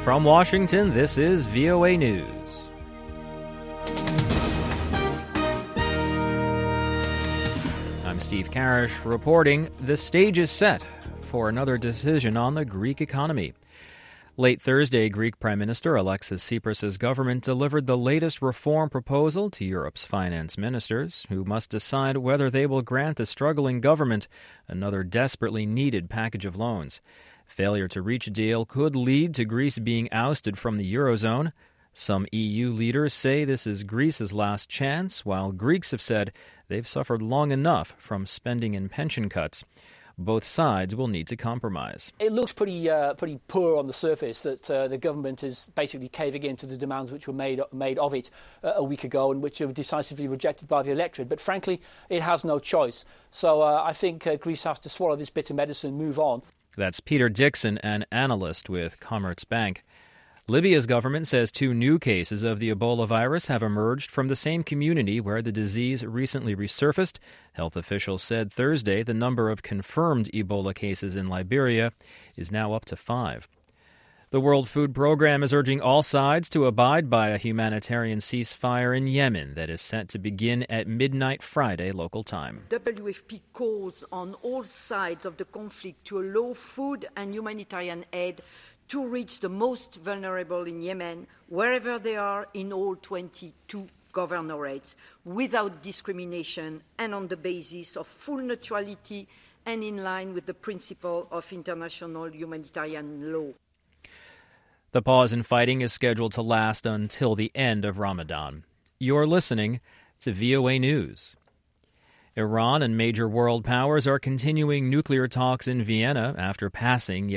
From Washington, this is VOA News. I'm Steve Karish reporting the stage is set for another decision on the Greek economy. Late Thursday, Greek Prime Minister Alexis Tsipras' government delivered the latest reform proposal to Europe's finance ministers, who must decide whether they will grant the struggling government another desperately needed package of loans. Failure to reach a deal could lead to Greece being ousted from the Eurozone. Some EU leaders say this is Greece's last chance, while Greeks have said they've suffered long enough from spending and pension cuts. Both sides will need to compromise. It looks pretty poor on the surface that the government is basically caving in to the demands which were made of it a week ago and which were decisively rejected by the electorate. But frankly, it has no choice. So I think Greece has to swallow this bitter medicine and move on. That's Peter Dixon, an analyst with Commerzbank. Libya's government says 2 new cases of the Ebola virus have emerged from the same community where the disease recently resurfaced. Health officials said Thursday the number of confirmed Ebola cases in Liberia is now up to 5. The World Food Programme is urging all sides to abide by a humanitarian ceasefire in Yemen that is set to begin at midnight Friday local time. WFP calls on all sides of the conflict to allow food and humanitarian aid to reach the most vulnerable in Yemen, wherever they are in all 22 governorates, without discrimination and on the basis of full neutrality and in line with the principle of international humanitarian law. The pause in fighting is scheduled to last until the end of Ramadan. You're listening to VOA News. Iran and major world powers are continuing nuclear talks in Vienna after passing